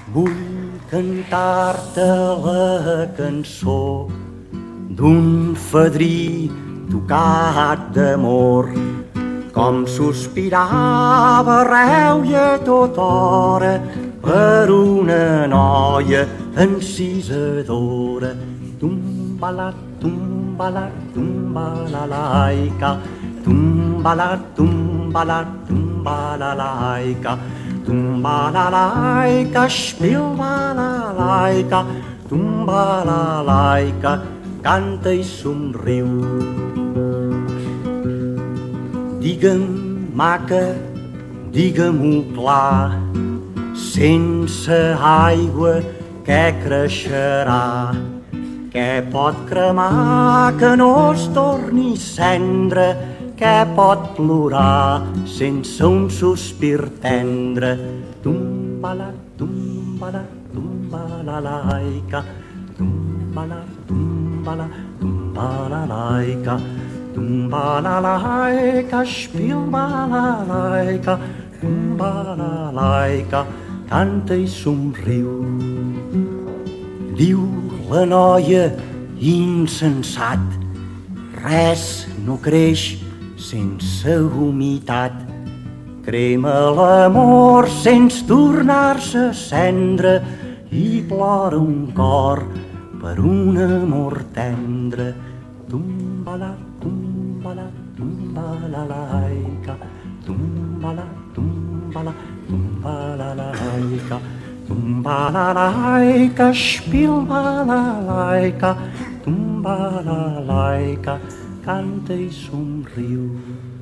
Vull cantar-te la cançó d'un fadrí tocat d'amor, com sospirava arreu i a tota hora per una noia encisadora. Tumbala, tumbala, tumbalalaica, tumbala, tumbala, tumbalalaica, tumbalalaica, spilbalalaica, tumbalalaica, canta i somriu. Digue'm, maca, digue-m'ho clar, sense aigua què creixerà? Què pot cremar que no es torni cendra? Què pot plorar sense un sospir tendre? Tumbala, tumbala, tumbalalaica, tumbala, tumbala, tumbalalaica, tumbalalaica, spilbalalaica, tumbalalaica, canta i somriu. Diu la noia insensat, res no creix sense humitat. Crema l'amor sense tornar-se cendra i plora un cor per un amor tendre. Tumbala, tumbala, tumbalalaica, tumbala, tumbala, tumbalalaica, tumbalalaica, spilbalalaica, tumbalalaica, canta i somriu.